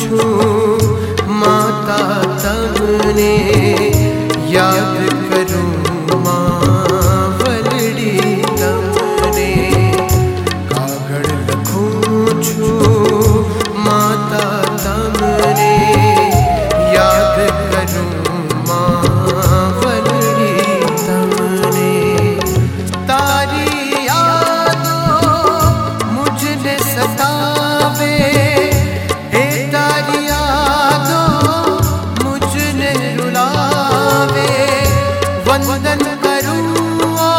पूछूं माता तमने, याद करूं माँ वलड़ी तमने। कागड़ लखूं छूं माता तमने, याद करूं माँ वलड़ी तमने। तारी यादों मुझने सतावे, तारी यादों मुझने रुलावे। वंदन करूं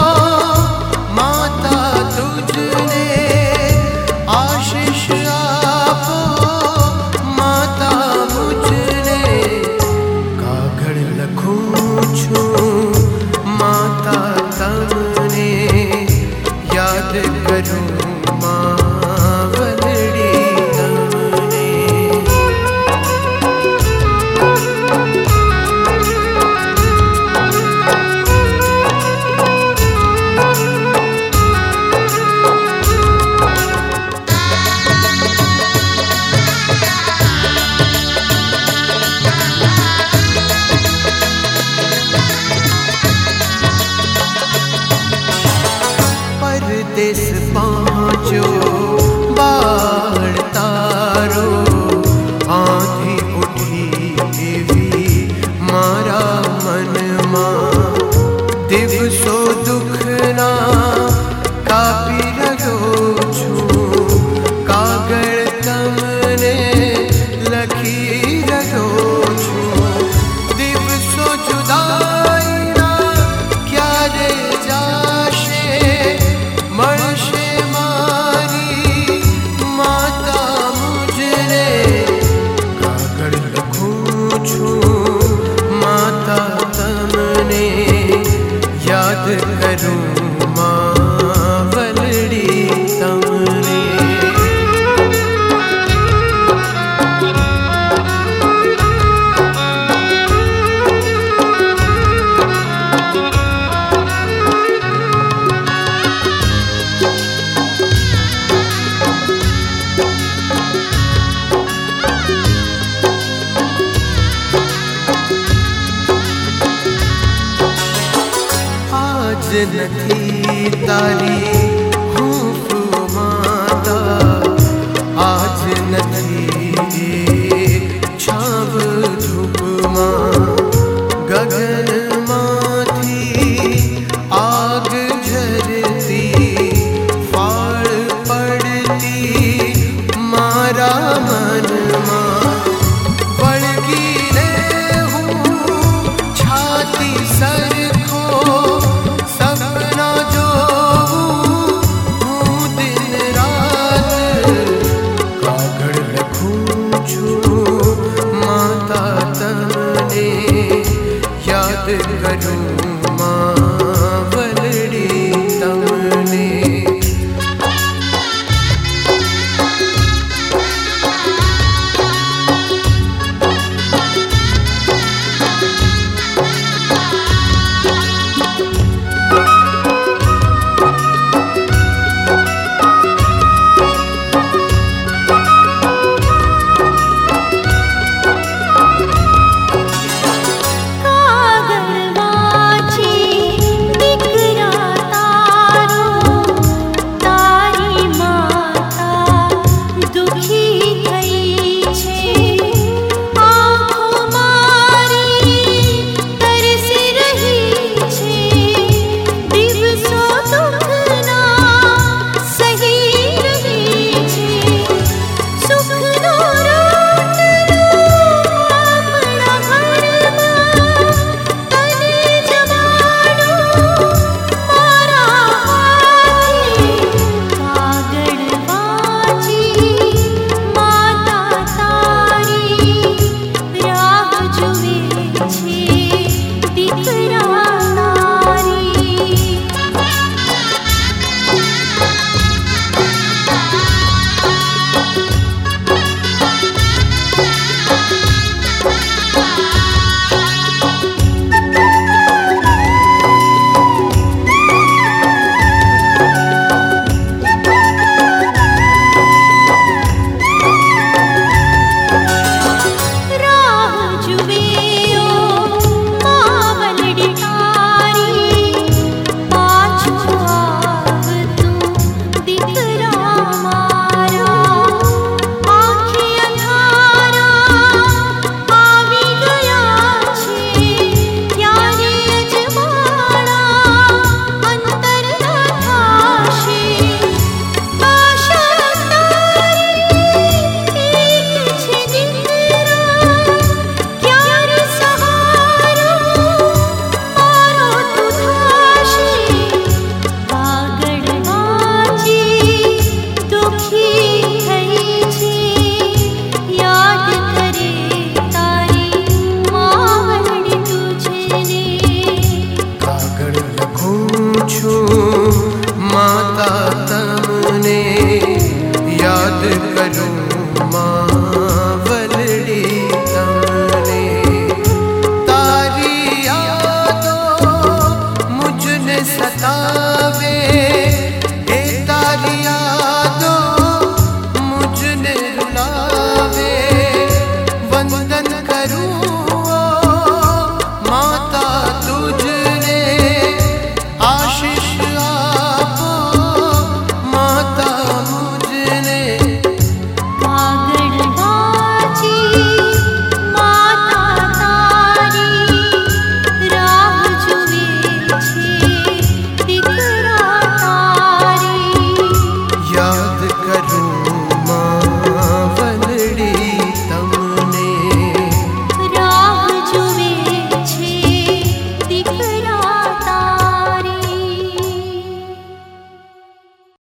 माता तुझने, आशीष आपो माता मुझने। कागड़ लखूं छूं माता तमने, याद करूं माँ वलड़ी तमने। परदेस पहुँचो बाढ़ तारो, आंधी उठी एवी मारा मन मां। दिवसो दुखना कापी रहो छूं, कागड़ तमने लखी रहो छूं। दिवसो जुदाई ना क्या रे जाशे, मर्शे मारी माता मुझने। कागड़ लखूं छूं माता तमने, याद करूं माँ वलड़ी तमने। आज नथी तारी हूफ माता, आज नथी छाव धूप मां। गगन माथी आग झरती, फाड़ पड़ती मारा मन मां। वळगी रे हूँ छाती सर को, सपना जो हूँ दिन रात। कागड़ लखूं छूं माता तमने, याद करूं माँ वलड़ी तमने। कागड़ वंदन